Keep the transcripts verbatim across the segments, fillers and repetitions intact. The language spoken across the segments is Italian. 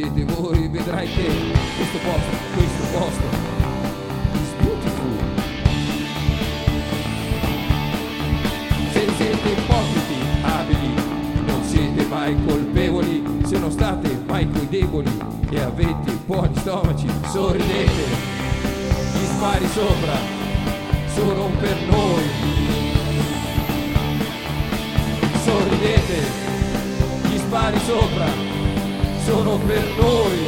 siete voi vedrai che questo posto, questo posto is beautiful. Se siete ipocriti, abili, non siete mai colpevoli, se non state mai coi deboli e avete buoni stomaci, sorridete, gli spari sopra sono per noi. Sorridete, gli spari sopra sono per noi.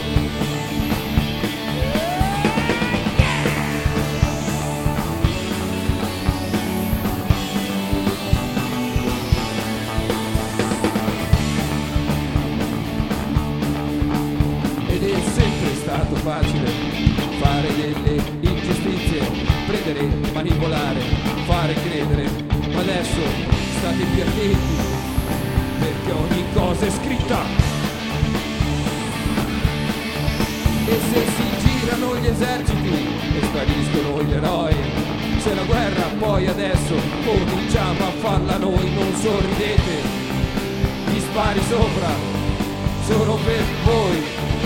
Ed è sempre stato facile fare delle ingiustizie, prendere, manipolare, fare credere, ma adesso state più attenti, perché ogni cosa è scritta. E se si girano gli eserciti e spariscono gli eroi, se la guerra poi adesso cominciamo a farla noi, non sorridete, gli spari sopra sono per voi.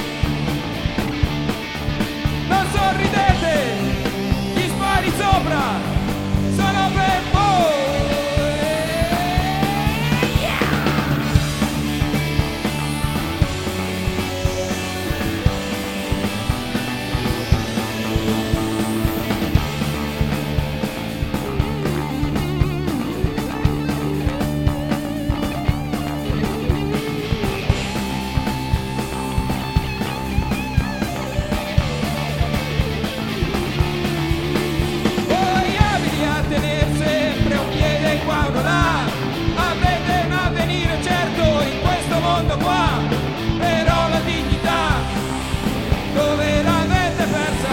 Non sorridete, gli spari sopra sono per voi. Qua, però la dignità dove l'avete persa?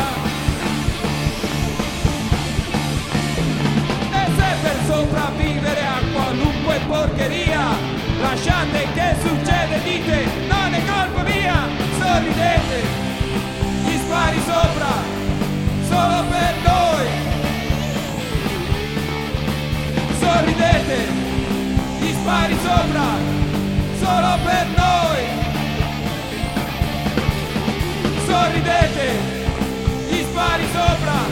E se per sopravvivere a qualunque porcheria lasciate che succede, dite non è colpa mia, sorridete, gli spari sopra solo per noi. Sorridete, gli spari sopra solo per noi. Sorridete, gli spari sopra